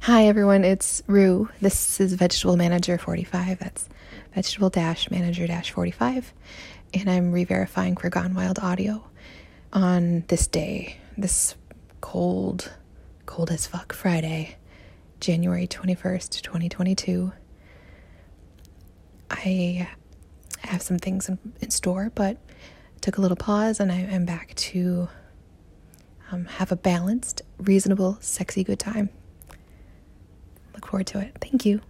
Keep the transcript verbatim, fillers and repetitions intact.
Hi everyone, it's Rue. This is Vegetable Manager forty-five. That's Vegetable Dash Manager Dash forty-five. And I'm re-verifying for Gone Wild Audio on this day, this cold, cold as fuck Friday, January twenty-first, twenty twenty-two. I have some things in, in store, but took a little pause and I am back to um, have a balanced, reasonable, sexy good time. Look forward to it. Thank you.